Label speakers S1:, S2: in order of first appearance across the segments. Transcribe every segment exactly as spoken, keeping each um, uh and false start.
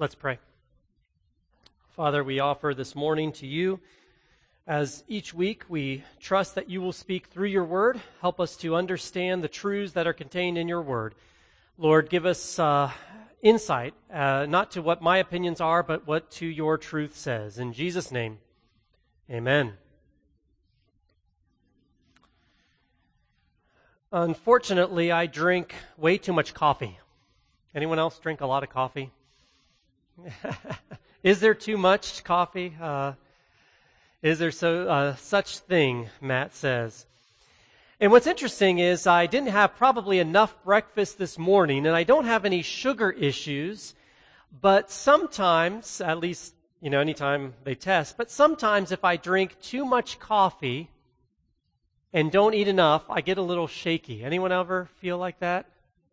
S1: Let's pray. Father, we offer this morning to you. As each week, we trust that you will speak through your word. Help us to understand the truths that are contained in your word. Lord, give us uh, insight, uh, not to what my opinions are, but what to your truth says. In Jesus' name, amen. Unfortunately, I drink way too much coffee. Anyone else drink a lot of coffee? Is there too much coffee? Uh, is there so uh, such thing, Matt says. And what's interesting is I didn't have probably enough breakfast this morning, and I don't have any sugar issues, but sometimes, at least, you know, anytime they test, but sometimes if I drink too much coffee and don't eat enough, I get a little shaky. Anyone ever feel like that?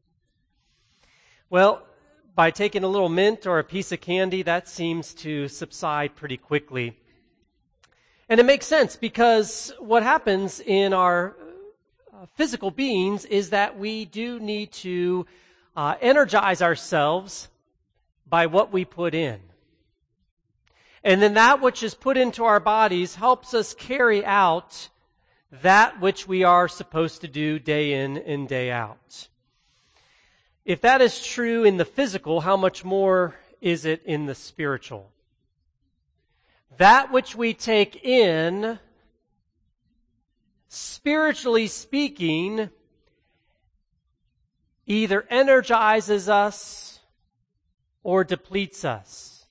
S1: Well, by taking a little mint or a piece of candy, that seems to subside pretty quickly. And it makes sense because what happens in our uh, physical beings is that we do need to uh, energize ourselves by what we put in. And then that which is put into our bodies helps us carry out that which we are supposed to do day in and day out. If that is true in the physical, how much more is it in the spiritual? That which we take in, spiritually speaking, either energizes us or depletes us.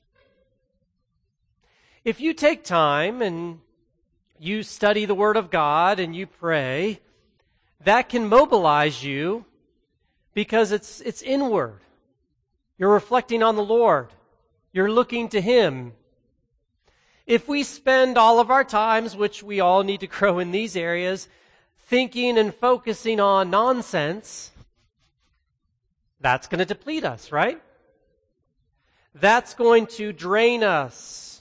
S1: If you take time and you study the Word of God and you pray, that can mobilize you because it's it's inward. You're reflecting on the Lord. You're looking to Him. If we spend all of our times, which we all need to grow in these areas, thinking and focusing on nonsense, that's going to deplete us, right? That's going to drain us.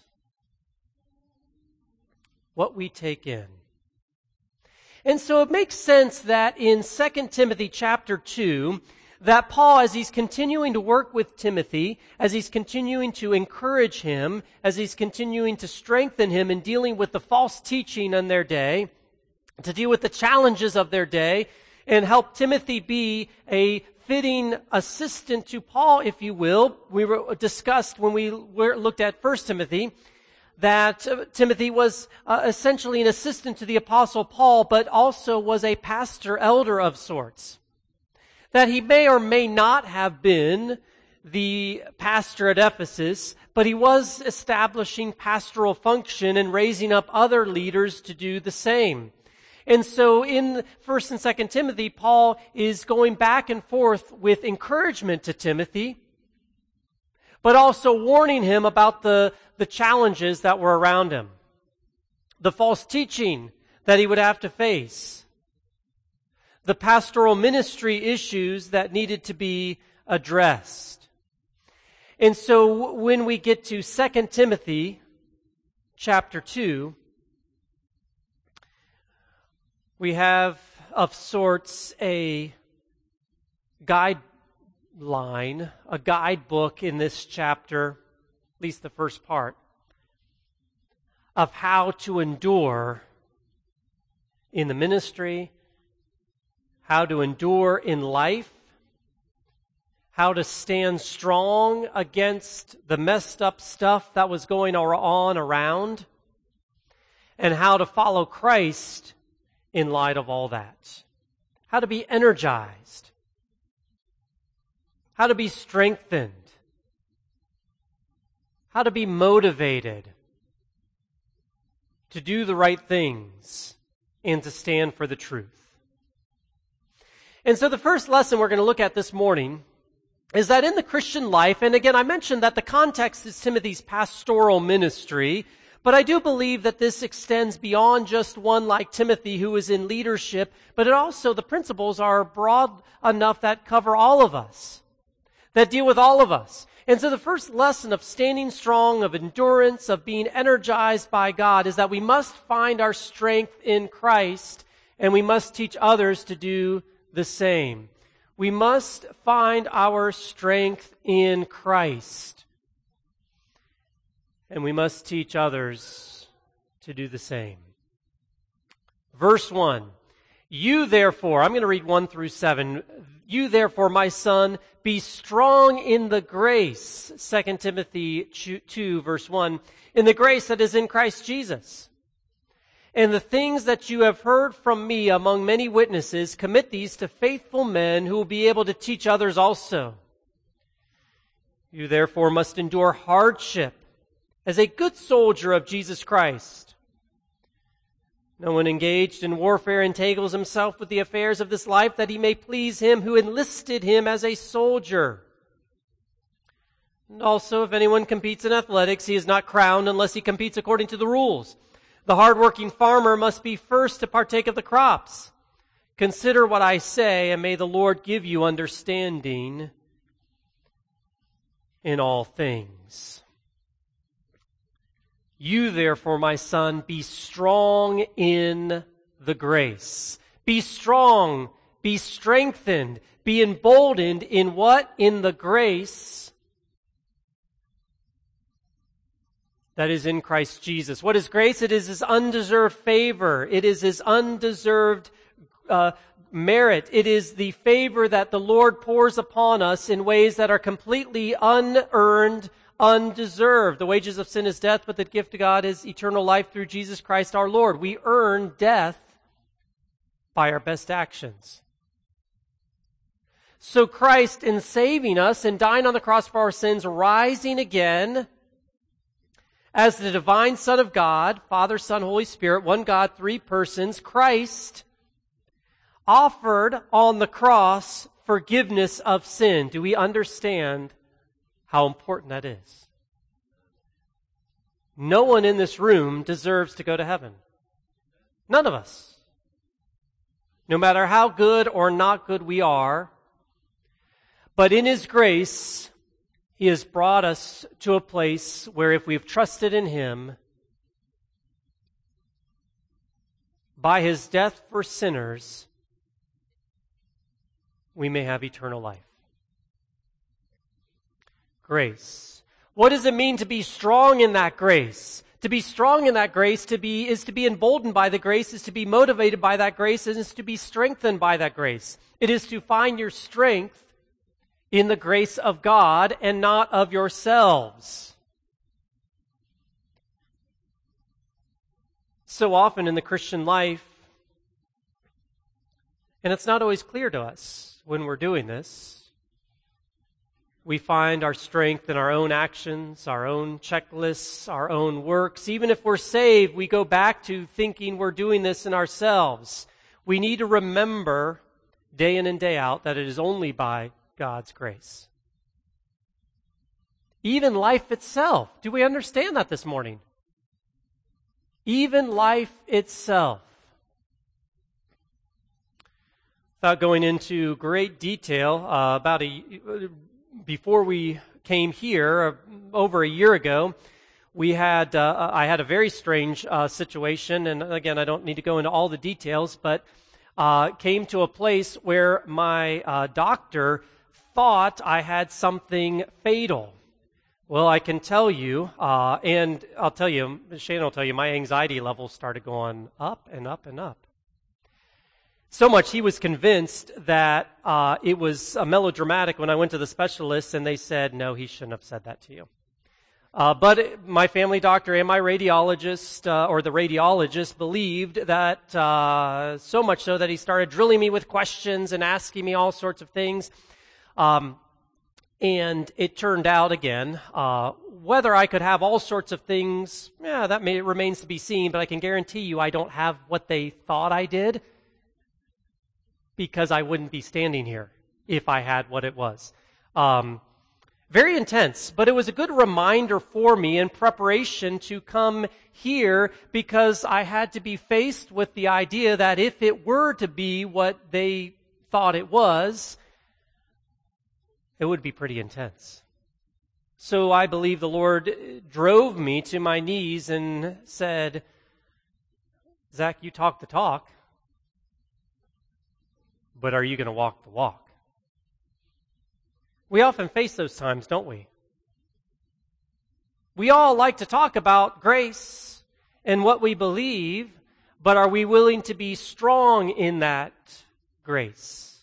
S1: What we take in. And so it makes sense that in Second Timothy chapter two, that Paul, as he's continuing to work with Timothy, as he's continuing to encourage him, as he's continuing to strengthen him in dealing with the false teaching in their day, to deal with the challenges of their day, and help Timothy be a fitting assistant to Paul, if you will. We were discussed when we looked at First Timothy, that uh, Timothy was uh, essentially an assistant to the Apostle Paul, but also was a pastor elder of sorts. That he may or may not have been the pastor at Ephesus, but he was establishing pastoral function and raising up other leaders to do the same. And so in First and Second Timothy, Paul is going back and forth with encouragement to Timothy, but also warning him about the, the challenges that were around him. The false teaching that he would have to face. The pastoral ministry issues that needed to be addressed. And so when we get to Second Timothy chapter two, we have of sorts a guide line, a guidebook in this chapter, at least the first part, of how to endure in the ministry, how to endure in life, how to stand strong against the messed up stuff that was going on around, and how to follow Christ in light of all that. How to be energized. How to be strengthened. How to be motivated to do the right things and to stand for the truth. And so the first lesson we're going to look at this morning is that in the Christian life, and again, I mentioned that the context is Timothy's pastoral ministry, but I do believe that this extends beyond just one like Timothy who is in leadership, but it also, the principles are broad enough that cover all of us, that deal with all of us. And so the first lesson of standing strong, of endurance, of being energized by God is that we must find our strength in Christ, and we must teach others to do the same. We must find our strength in Christ. and we must teach others to do the same. Verse one, you therefore, I'm going to read one through seven. You therefore, my son, be strong in the grace, Second Timothy two, verse one, in the grace that is in Christ Jesus. And the things that you have heard from me among many witnesses, commit these to faithful men who will be able to teach others also. You therefore must endure hardship as a good soldier of Jesus Christ. No one engaged in warfare entangles himself with the affairs of this life, that he may please him who enlisted him as a soldier. And also, if anyone competes in athletics, he is not crowned unless he competes according to the rules. The hardworking farmer must be first to partake of the crops. Consider what I say, and may the Lord give you understanding in all things. You therefore, my son, be strong in the grace. Be strong, be strengthened, be emboldened in what? In the grace that is in Christ Jesus. What is grace? It is His undeserved favor. It is His undeserved uh, merit. It is the favor that the Lord pours upon us in ways that are completely unearned, undeserved. The wages of sin is death, but the gift of God is eternal life through Jesus Christ our Lord. We earn death by our best actions. So Christ, in saving us and dying on the cross for our sins, rising again as the divine Son of God, Father, Son, Holy Spirit, one God, three persons, Christ offered on the cross forgiveness of sin. Do we understand how important that is? No one in this room deserves to go to heaven. None of us. No matter how good or not good we are. But in His grace, He has brought us to a place where if we've trusted in Him, by His death for sinners, we may have eternal life. Grace. What does it mean to be strong in that grace? To be strong in that grace to be is to be emboldened by the grace, is to be motivated by that grace, and is to be strengthened by that grace. It is to find your strength in the grace of God and not of yourselves. So often in the Christian life, and it's not always clear to us when we're doing this, we find our strength in our own actions, our own checklists, our own works. Even if we're saved, we go back to thinking we're doing this in ourselves. We need to remember day in and day out that it is only by God's grace. Even life itself. Do we understand that this morning? Even life itself. Without going into great detail, uh, about a before we came here, uh, over a year ago, we had uh, I had a very strange uh, situation, and again, I don't need to go into all the details, but uh, came to a place where my uh, doctor thought I had something fatal. Well, I can tell you, uh, and I'll tell you, Shannon will tell you, my anxiety levels started going up and up and up. So much he was convinced that uh, it was a melodramatic when I went to the specialist, and they said, no, he shouldn't have said that to you. Uh, but my family doctor and my radiologist, uh, or the radiologist, believed that, uh, so much so that he started drilling me with questions and asking me all sorts of things. Um, and it turned out again, uh, whether I could have all sorts of things, yeah, that may, remains to be seen, but I can guarantee you I don't have what they thought I did, because I wouldn't be standing here if I had what it was. Um, very intense, but it was a good reminder for me in preparation to come here, because I had to be faced with the idea that if it were to be what they thought it was, it would be pretty intense. So I believe the Lord drove me to my knees and said, Zach, you talk the talk, but are you going to walk the walk? We often face those times, don't we? We all like to talk about grace and what we believe, but are we willing to be strong in that grace?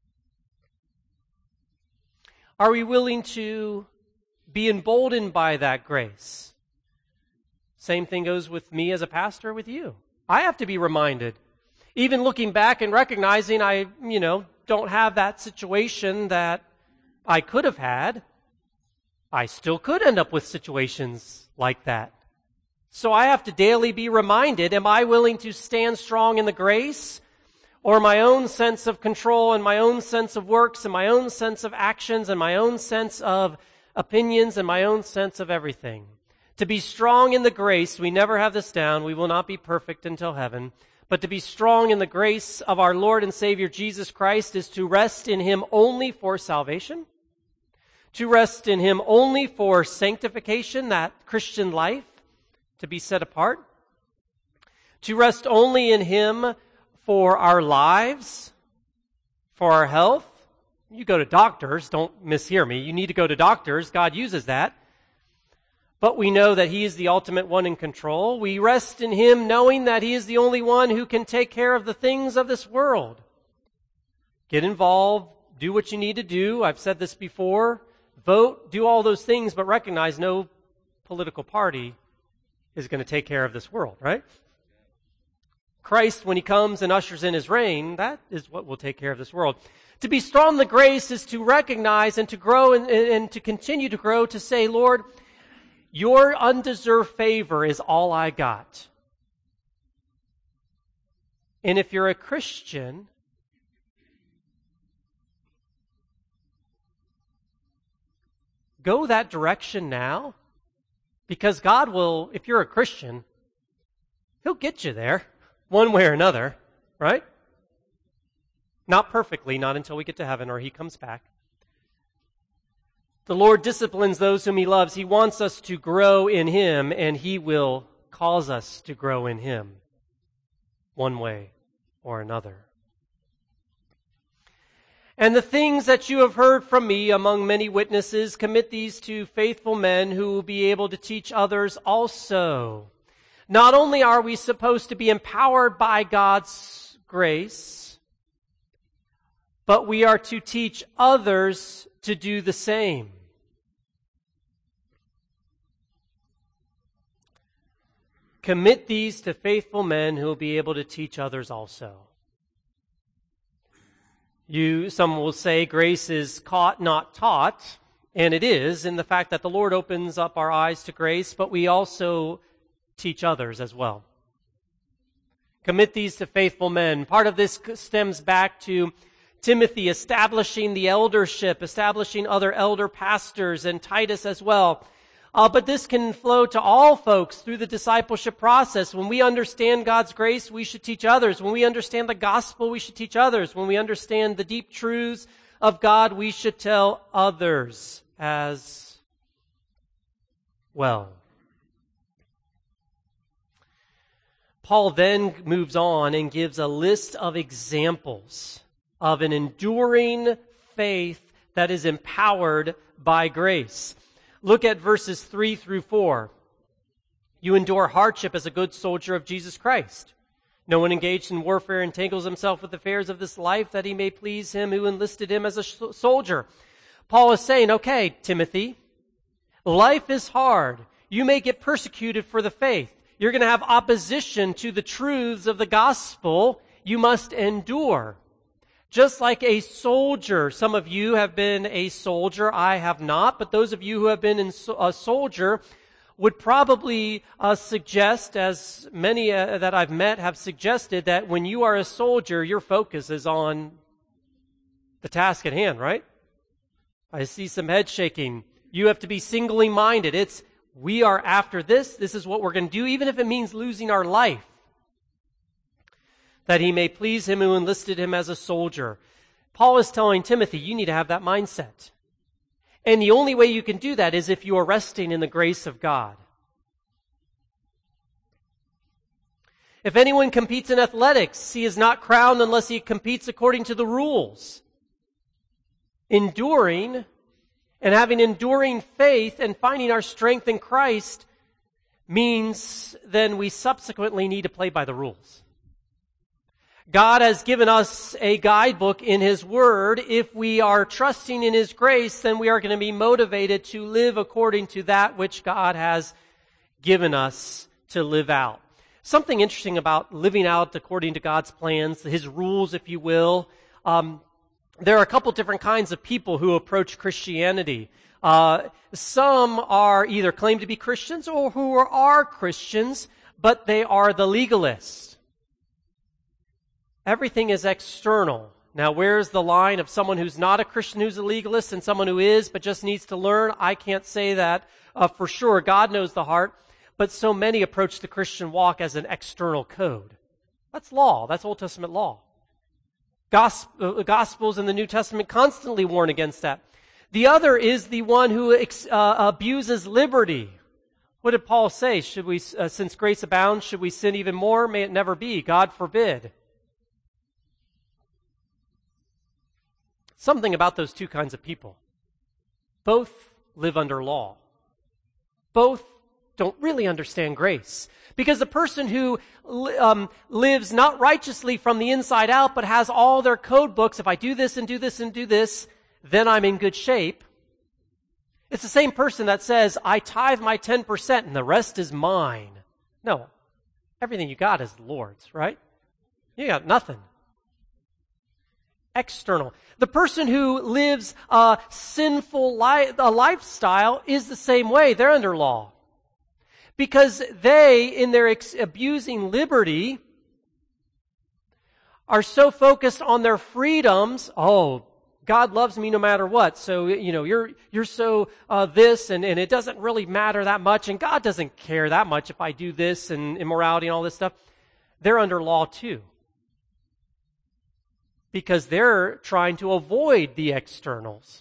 S1: Are we willing to be emboldened by that grace? Same thing goes with me as a pastor, with you. I have to be reminded. Even looking back and recognizing I, you know, don't have that situation that I could have had, I still could end up with situations like that. So I have to daily be reminded, am I willing to stand strong in the grace, or my own sense of control and my own sense of works and my own sense of actions and my own sense of opinions and my own sense of everything? To be strong in the grace, we never have this down, we will not be perfect until heaven, but to be strong in the grace of our Lord and Savior Jesus Christ is to rest in Him only for salvation, to rest in Him only for sanctification, that Christian life, to be set apart, to rest only in Him for our lives, for our health. You go to doctors, don't mishear me, you need to go to doctors, God uses that. But we know that He is the ultimate one in control. We rest in Him knowing that He is the only one who can take care of the things of this world. Get involved, do what you need to do. I've said this before. Vote, do all those things, but recognize no political party is going to take care of this world, right? Christ, when He comes and ushers in His reign, that is what will take care of this world. To be strong in the grace is to recognize and to grow and, and to continue to grow, to say, Lord, Your undeserved favor is all I got. And if you're a Christian, go that direction now, because God will, if you're a Christian, He'll get you there one way or another, right? Not perfectly, not until we get to heaven or He comes back. The Lord disciplines those whom He loves. He wants us to grow in Him, and He will cause us to grow in Him one way or another. And the things that you have heard from me among many witnesses, commit these to faithful men who will be able to teach others also. Not only are we supposed to be empowered by God's grace, but we are to teach others to do the same. Commit these to faithful men who will be able to teach others also. You, some will say grace is caught, not taught, and it is in the fact that the Lord opens up our eyes to grace, but we also teach others as well. Commit these to faithful men. Part of this stems back to Timothy establishing the eldership, establishing other elder pastors, and Titus as well. Uh, but this can flow to all folks through the discipleship process. When we understand God's grace, we should teach others. When we understand the gospel, we should teach others. When we understand the deep truths of God, we should tell others as well. Paul then moves on and gives a list of examples of an enduring faith that is empowered by grace. Look at verses three through four. You endure hardship as a good soldier of Jesus Christ. No one engaged in warfare entangles himself with the affairs of this life, that he may please him who enlisted him as a sh- soldier. Paul is saying, okay, Timothy, life is hard. You may get persecuted for the faith. You're going to have opposition to the truths of the gospel. You must endure. Just like a soldier, some of you have been a soldier, I have not, but those of you who have been in so, a soldier would probably uh, suggest, as many uh, that I've met have suggested, that when you are a soldier, your focus is on the task at hand, right? I see some head shaking. You have to be singly minded. It's, we are after this, this is what we're going to do, even if it means losing our life, that he may please him who enlisted him as a soldier. Paul is telling Timothy, you need to have that mindset. And the only way you can do that is if you are resting in the grace of God. If anyone competes in athletics, he is not crowned unless he competes according to the rules. Enduring And having enduring faith and finding our strength in Christ means then we subsequently need to play by the rules. God has given us a guidebook in His Word. If we are trusting in His grace, then we are going to be motivated to live according to that which God has given us to live out. Something interesting about living out according to God's plans, His rules, if you will. Um, there are a couple different kinds of people who approach Christianity. Uh, some are either claim to be Christians or who are Christians, but they are the legalists. Everything is external. Now, where's the line of someone who's not a Christian who's a legalist and someone who is but just needs to learn? I can't say that uh, for sure. God knows the heart. But so many approach the Christian walk as an external code. That's law. That's Old Testament law. Gospel, Gospels in the New Testament constantly warn against that. The other is the one who ex, uh, abuses liberty. What did Paul say? Should we, uh, since grace abounds, should we sin even more? May it never be. God forbid. Something about those two kinds of people. Both live under law. Both don't really understand grace. Because the person who um, lives not righteously from the inside out, but has all their code books, if I do this and do this and do this, then I'm in good shape. It's the same person that says, I tithe my ten percent and the rest is mine. No. Everything you got is the Lord's, right? You got nothing. External. The person who lives a sinful li- a lifestyle is the same way. They're under law. Because they, in their ex- abusing liberty, are so focused on their freedoms. Oh, God loves me no matter what. So, you know, you're you're so uh, this, and, and it doesn't really matter that much, and God doesn't care that much if I do this and immorality and all this stuff. They're under law too. Because they're trying to avoid the externals.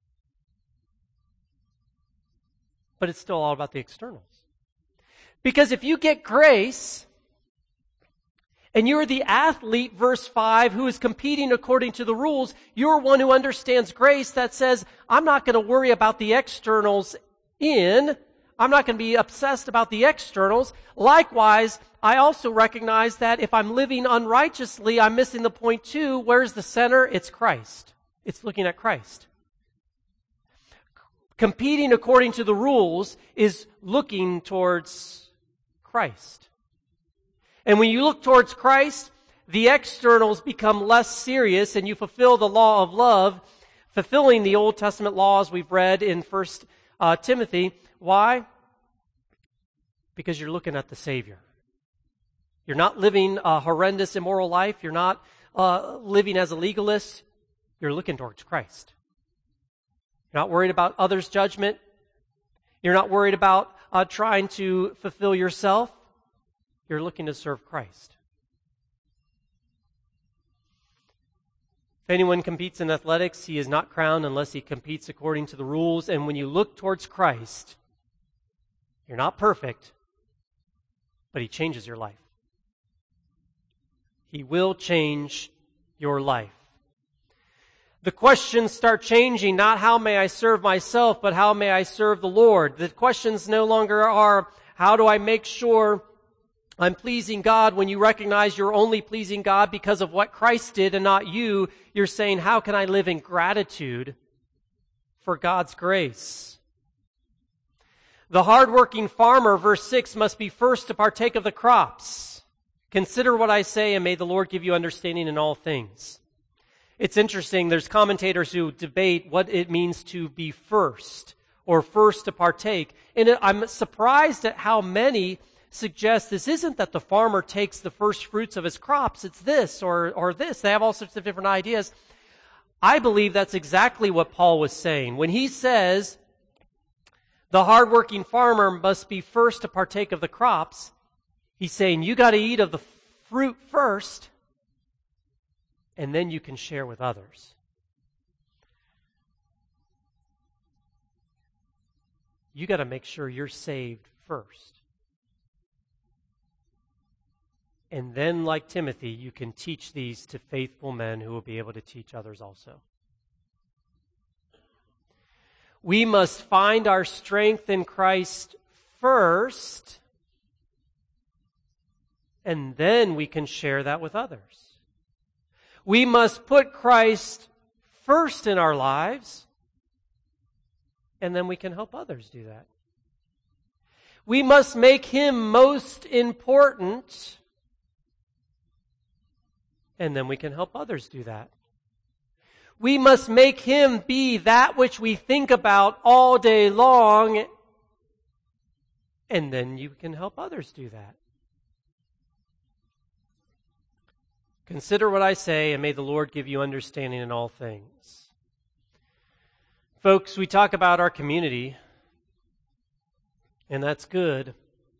S1: But it's still all about the externals. Because if you get grace, and you're the athlete, verse five, who is competing according to the rules, you're one who understands grace that says, I'm not going to worry about the externals in, I'm not going to be obsessed about the externals. Likewise, I also recognize that if I'm living unrighteously, I'm missing the point too. Where's the center? It's Christ. It's looking at Christ. Competing according to the rules is looking towards Christ. And when you look towards Christ, the externals become less serious and you fulfill the law of love, fulfilling the Old Testament laws we've read in First uh, Timothy. Why? Because you're looking at the Savior. You're not living a horrendous, immoral life. You're not uh, living as a legalist. You're looking towards Christ. You're not worried about others' judgment. You're not worried about uh, trying to fulfill yourself. You're looking to serve Christ. If anyone competes in athletics, he is not crowned unless he competes according to the rules. And when you look towards Christ, you're not perfect, but He changes your life. He will change your life. The questions start changing, not how may I serve myself, but how may I serve the Lord. The questions no longer are, how do I make sure I'm pleasing God? When you recognize you're only pleasing God because of what Christ did and not you, you're saying, how can I live in gratitude for God's grace? The hardworking farmer, verse six, must be first to partake of the crops. Consider what I say, and may the Lord give you understanding in all things. It's interesting, there's commentators who debate what it means to be first, or first to partake. And I'm surprised at how many suggest this isn't that the farmer takes the first fruits of his crops, it's this or, or this. They have all sorts of different ideas. I believe that's exactly what Paul was saying. When he says, the hardworking farmer must be first to partake of the crops, he's saying, you got to eat of the fruit first, and then you can share with others. You got to make sure you're saved first. And then, like Timothy, you can teach these to faithful men who will be able to teach others also. We must find our strength in Christ first, and then we can share that with others. We must put Christ first in our lives, and then we can help others do that. We must make Him most important, and then we can help others do that. We must make Him be that which we think about all day long, and then you can help others do that. Consider what I say, and may the Lord give you understanding in all things. Folks, we talk about our community, and that's good.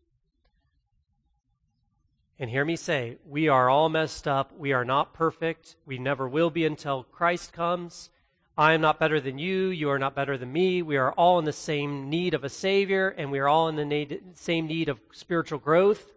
S1: And hear me say, we are all messed up. We are not perfect. We never will be until Christ comes. I am not better than you. You are not better than me. We are all in the same need of a Savior, and we are all in the need, same need of spiritual growth.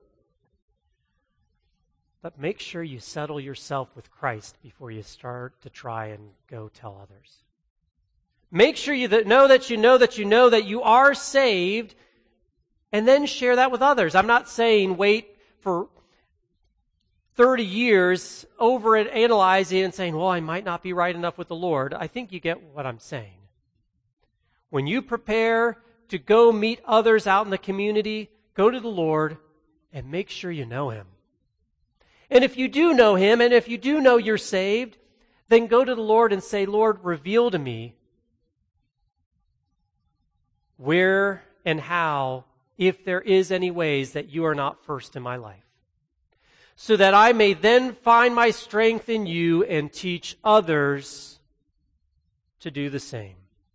S1: But make sure you settle yourself with Christ before you start to try and go tell others. Make sure you know that you know that you know that you are saved, and then share that with others. I'm not saying wait for thirty years over it, analyzing and saying, well, I might not be right enough with the Lord. I think you get what I'm saying. When you prepare to go meet others out in the community, go to the Lord and make sure you know Him. And if you do know Him, and if you do know you're saved, then go to the Lord and say, Lord, reveal to me where and how, if there is any ways that you are not first in my life, so that I may then find my strength in you and teach others to do the same.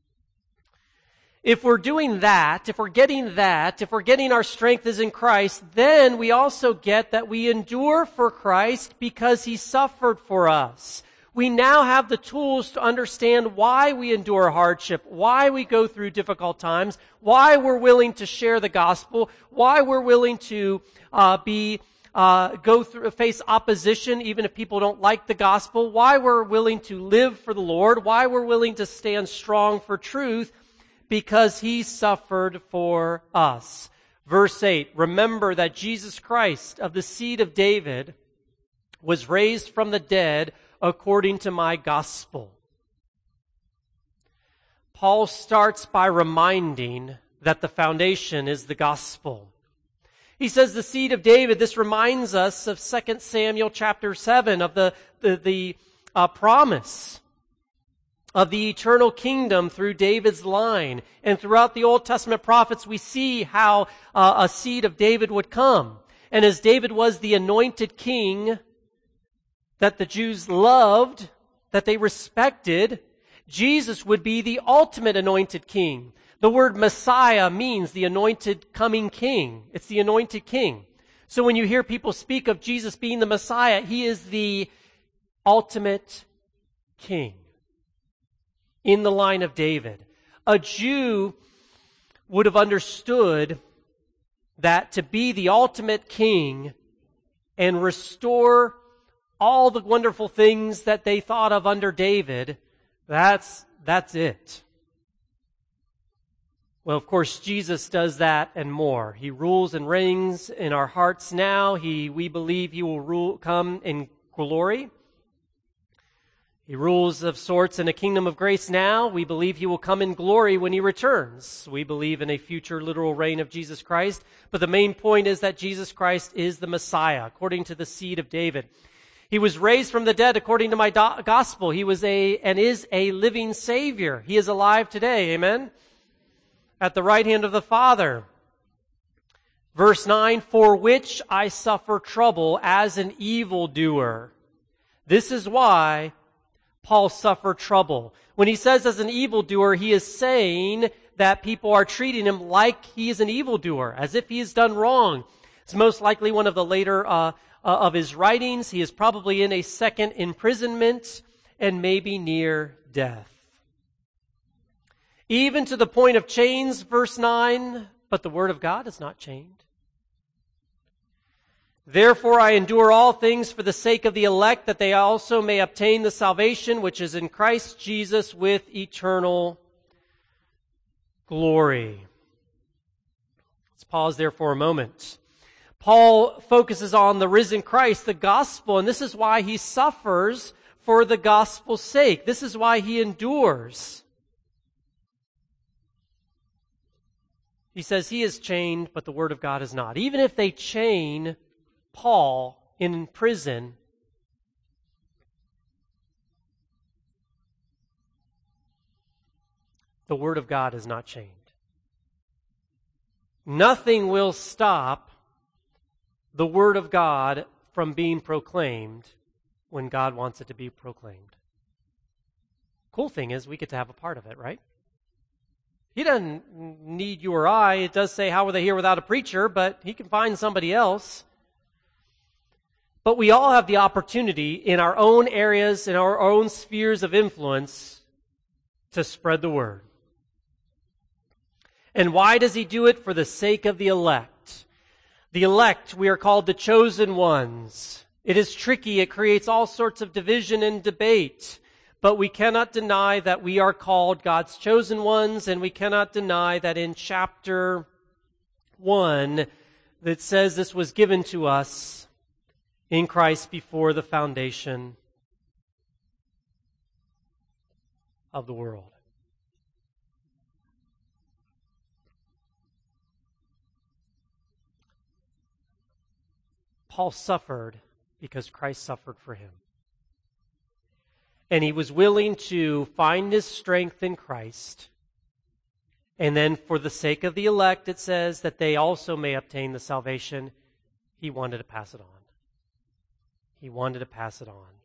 S1: If we're doing that, if we're getting that, if we're getting our strength is in Christ, then we also get that we endure for Christ because He suffered for us. We now have the tools to understand why we endure hardship, why we go through difficult times, why we're willing to share the gospel, why we're willing to uh, be uh, go through face opposition even if people don't like the gospel, why we're willing to live for the Lord, why we're willing to stand strong for truth, because He suffered for us. Verse eight, remember that Jesus Christ of the seed of David was raised from the dead according to my gospel. Paul starts by reminding that the foundation is the gospel. He says the seed of David. This reminds us of Second Samuel chapter seven, of the, the, the uh, promise of the eternal kingdom through David's line. And throughout the Old Testament prophets, we see how uh, a seed of David would come. And as David was the anointed king that the Jews loved, that they respected, Jesus would be the ultimate anointed king. The word Messiah means the anointed coming king. It's the anointed king. So when you hear people speak of Jesus being the Messiah, He is the ultimate king in the line of David. A Jew would have understood that to be the ultimate king and restore all the wonderful things that they thought of under David, that's, that's it. Well, of course, Jesus does that and more. He rules and reigns in our hearts now. He, we believe He will rule, come in glory. He rules of sorts in a kingdom of grace now. We believe He will come in glory when He returns. We believe in a future literal reign of Jesus Christ. But the main point is that Jesus Christ is the Messiah, according to the seed of David. He was raised from the dead according to my do- gospel. He was a and is a living Savior. He is alive today. Amen? At the right hand of the Father. Verse nine, for which I suffer trouble as an evildoer. This is why Paul suffered trouble. When he says as an evildoer, he is saying that people are treating him like he is an evildoer, as if he has done wrong. It's most likely one of the later uh, uh, of his writings. He is probably in a second imprisonment and maybe near death. Even to the point of chains, verse nine, but the word of God is not chained. Therefore I endure all things for the sake of the elect, that they also may obtain the salvation which is in Christ Jesus with eternal glory. Let's pause there for a moment. Paul focuses on the risen Christ, the gospel, and this is why he suffers for the gospel's sake. This is why he endures. He says he is chained, but the word of God is not. Even if they chain Paul in prison, the word of God is not chained. Nothing will stop the word of God from being proclaimed when God wants it to be proclaimed. Cool thing is we get to have a part of it, right? He doesn't need you or I. It does say, how are they here without a preacher? But he can find somebody else. But we all have the opportunity in our own areas, in our own spheres of influence, to spread the word. And why does he do it? For the sake of the elect. The elect, we are called the chosen ones. It is tricky. It creates all sorts of division and debate. But we cannot deny that we are called God's chosen ones, and we cannot deny that in chapter one, that says this was given to us in Christ before the foundation of the world. Paul suffered because Christ suffered for him. And he was willing to find his strength in Christ. And then for the sake of the elect, it says that they also may obtain the salvation. He wanted to pass it on. He wanted to pass it on.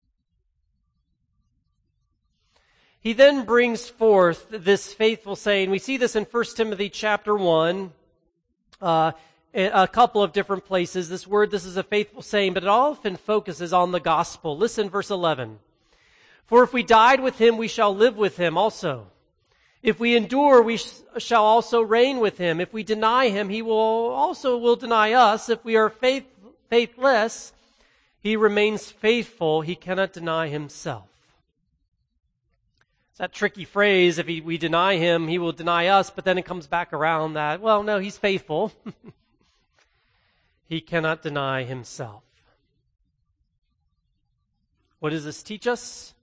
S1: He then brings forth this faithful saying. We see this in First Timothy chapter one. Uh, a couple of different places. This word, this is a faithful saying, but it often focuses on the gospel. Listen, verse eleven. For if we died with him, we shall live with him also. If we endure, we sh- shall also reign with him. If we deny him, he will also will deny us. If we are faith, faithless, he remains faithful. He cannot deny himself. It's that tricky phrase, if he, we deny him, he will deny us, but then it comes back around that, well, no, he's faithful. He cannot deny himself. What does this teach us?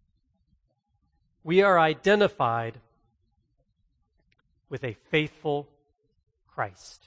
S1: We are identified with a faithful Christ.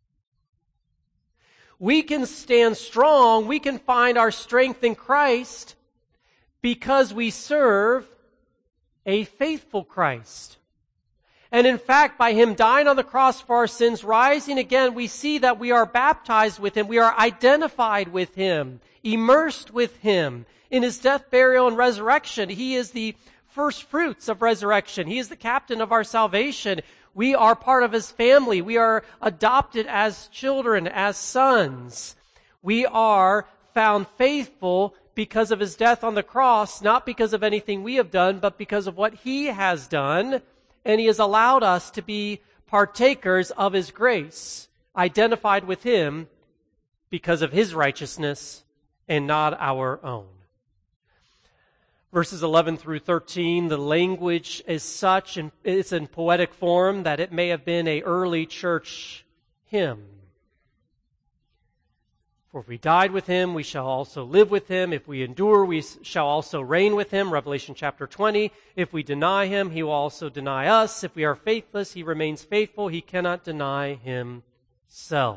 S1: We can stand strong, we can find our strength in Christ because we serve a faithful Christ. And in fact, by him dying on the cross for our sins, rising again, we see that we are baptized with him, we are identified with him, immersed with him in his death, burial, and resurrection. He is the first fruits of resurrection. He is the captain of our salvation. We are part of his family. We are adopted as children, as sons. We are found faithful because of his death on the cross, not because of anything we have done, but because of what he has done. And he has allowed us to be partakers of his grace, identified with him because of his righteousness and not our own. Verses eleven through thirteen, the language is such, and it's in poetic form, that it may have been an early church hymn. For if we died with him, we shall also live with him. If we endure, we shall also reign with him. Revelation chapter twenty. If we deny him, he will also deny us. If we are faithless, he remains faithful. He cannot deny himself.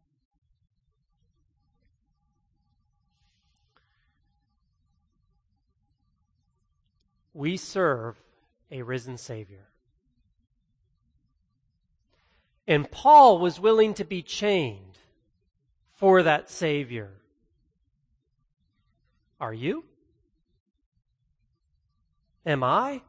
S1: We serve a risen Savior. And Paul was willing to be chained for that Savior. Are you? Am I?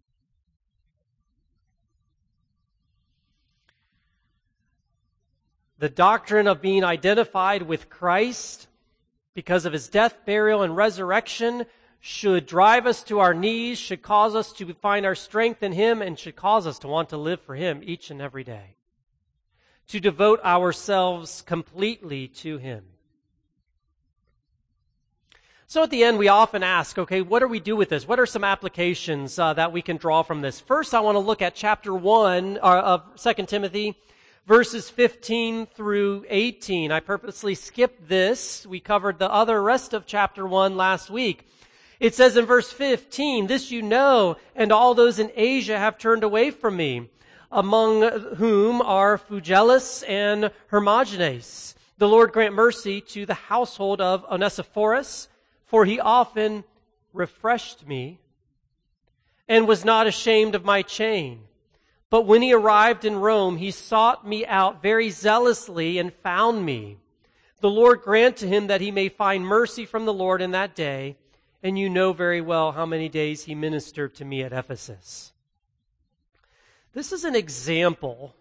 S1: The doctrine of being identified with Christ because of his death, burial, and resurrection should drive us to our knees, should cause us to find our strength in him, and should cause us to want to live for him each and every day. To devote ourselves completely to him. So at the end, we often ask, okay, what do we do with this? What are some applications uh, that we can draw from this? First, I want to look at chapter one uh, of Second Timothy, verses fifteen through eighteen. I purposely skipped this. We covered the other rest of chapter one last week. It says in verse fifteen, "This you know, and all those in Asia have turned away from me, among whom are Phygellus and Hermogenes. The Lord grant mercy to the household of Onesiphorus, for he often refreshed me and was not ashamed of my chain. But when he arrived in Rome, he sought me out very zealously and found me. The Lord grant to him that he may find mercy from the Lord in that day. And you know very well how many days he ministered to me at Ephesus." This is an example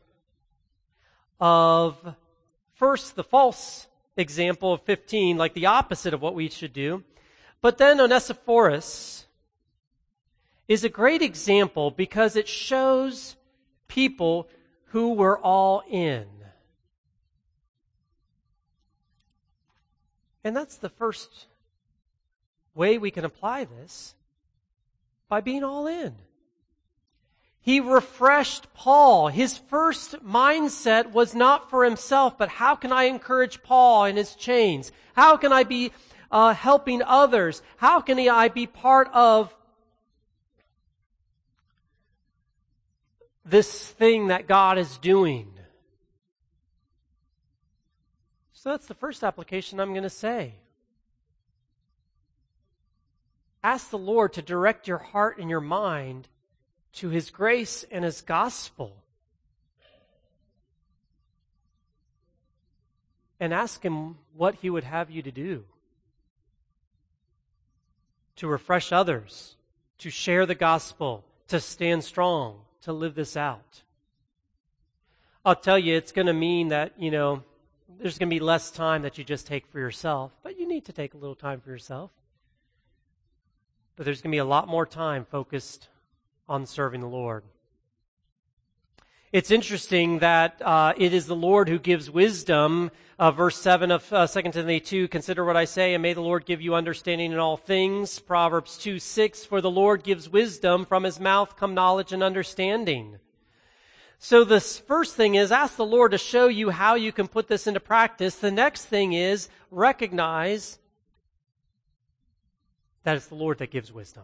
S1: of, first, the false example of fifteen, like the opposite of what we should do. But then Onesiphorus is a great example because it shows people who were all in. And that's the first way we can apply this, by being all in. He refreshed Paul. His first mindset was not for himself, but how can I encourage Paul in his chains? How can I be uh, helping others? How can I be part of this thing that God is doing? So that's the first application I'm going to say. Ask the Lord to direct your heart and your mind to His grace and His gospel. And ask Him what He would have you to do. To refresh others, to share the gospel, to stand strong, to live this out. I'll tell you, it's going to mean that, you know, there's going to be less time that you just take for yourself, but you need to take a little time for yourself. But there's going to be a lot more time focused on serving the Lord. It's interesting that uh, it is the Lord who gives wisdom. Uh, verse seven of uh, Second Timothy two, "Consider what I say, and may the Lord give you understanding in all things." Proverbs two six, "For the Lord gives wisdom, from His mouth come knowledge and understanding." So the first thing is, ask the Lord to show you how you can put this into practice. The next thing is, recognize that it's the Lord that gives wisdom.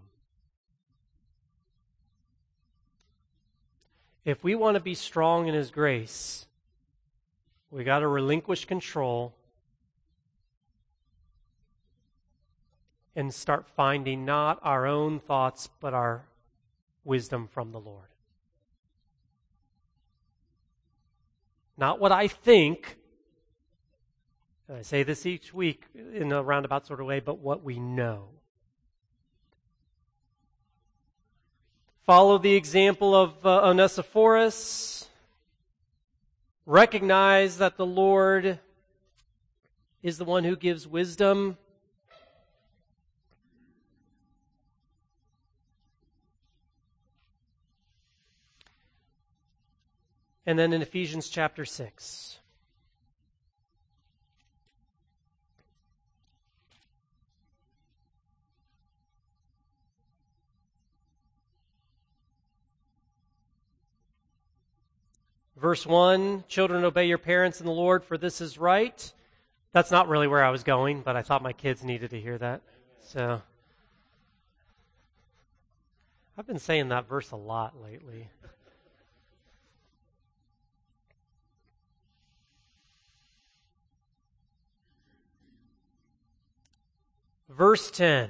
S1: If we want to be strong in His grace, we got to relinquish control and start finding not our own thoughts, but our wisdom from the Lord. Not what I think. I say this each week in a roundabout sort of way, but what we know. Follow the example of uh, Onesiphorus. Recognize that the Lord is the one who gives wisdom. And then in Ephesians chapter six. Verse one, "Children, obey your parents in the Lord, for this is right." That's not really where I was going, but I thought my kids needed to hear that. So I've been saying that verse a lot lately. Verse ten.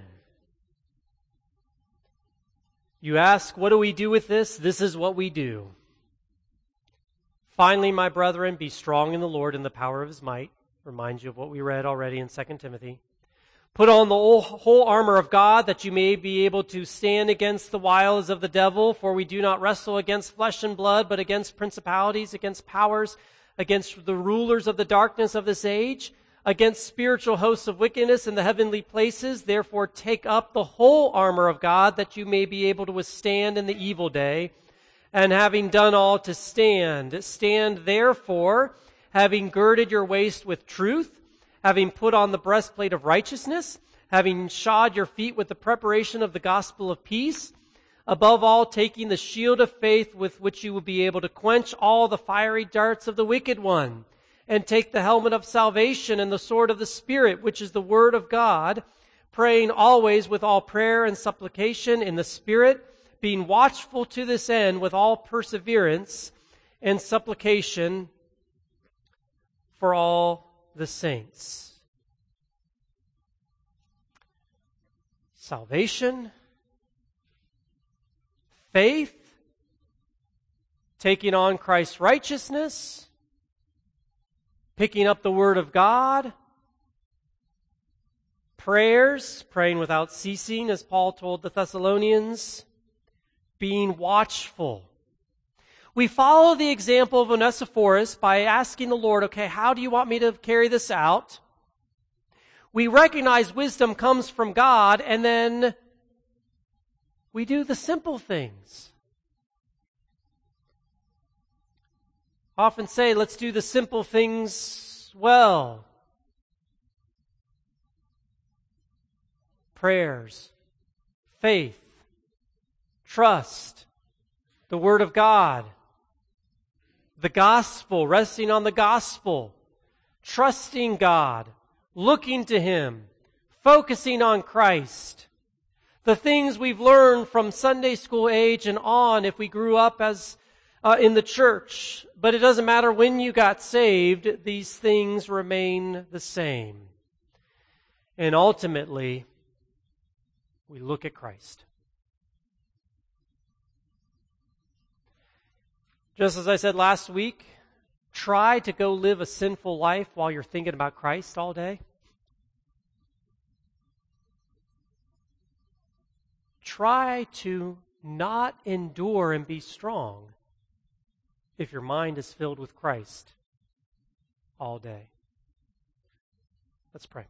S1: You ask, what do we do with this? This is what we do. "Finally, my brethren, be strong in the Lord and the power of His might." Reminds you of what we read already in Second Timothy. "Put on the whole armor of God, that you may be able to stand against the wiles of the devil. For we do not wrestle against flesh and blood, but against principalities, against powers, against the rulers of the darkness of this age, against spiritual hosts of wickedness in the heavenly places. Therefore take up the whole armor of God, that you may be able to withstand in the evil day. And having done all to stand, stand therefore, having girded your waist with truth, having put on the breastplate of righteousness, having shod your feet with the preparation of the gospel of peace, above all taking the shield of faith with which you will be able to quench all the fiery darts of the wicked one, and take the helmet of salvation and the sword of the Spirit, which is the word of God, praying always with all prayer and supplication in the Spirit, being watchful to this end with all perseverance and supplication for all the saints. Salvation, faith, taking on Christ's righteousness, picking up the Word of God, prayers, praying without ceasing, as Paul told the Thessalonians, being watchful. We follow the example of Onesiphorus by asking the Lord, okay, how do you want me to carry this out? We recognize wisdom comes from God, and then we do the simple things. I often say, let's do the simple things well. Prayers, faith, trust, the Word of God, the gospel, resting on the gospel, trusting God, looking to Him, focusing on Christ. The things we've learned from Sunday school age and on if we grew up as uh, in the church. But it doesn't matter when you got saved, these things remain the same. And ultimately, we look at Christ. Just as I said last week, try to go live a sinful life while you're thinking about Christ all day. Try to not endure and be strong if your mind is filled with Christ all day. Let's pray.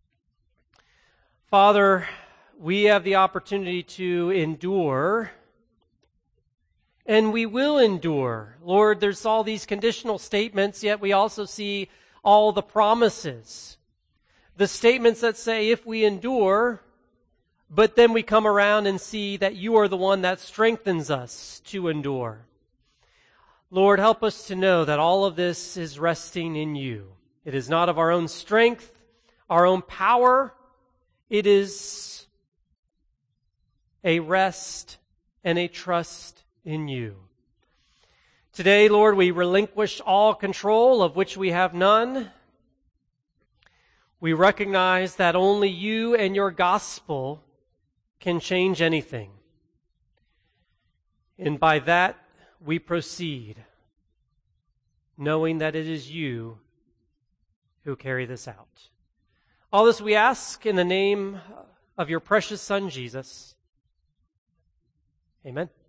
S1: Father, we have the opportunity to endure, and we will endure. Lord, there's all these conditional statements, yet we also see all the promises. The statements that say, if we endure, but then we come around and see that you are the one that strengthens us to endure. Lord, help us to know that all of this is resting in you. It is not of our own strength, our own power. It is a rest and a trust in you. Today, Lord, we relinquish all control of which we have none. We recognize that only you and your gospel can change anything. And by that, we proceed, knowing that it is you who carry this out. All this we ask in the name of your precious Son, Jesus. Amen.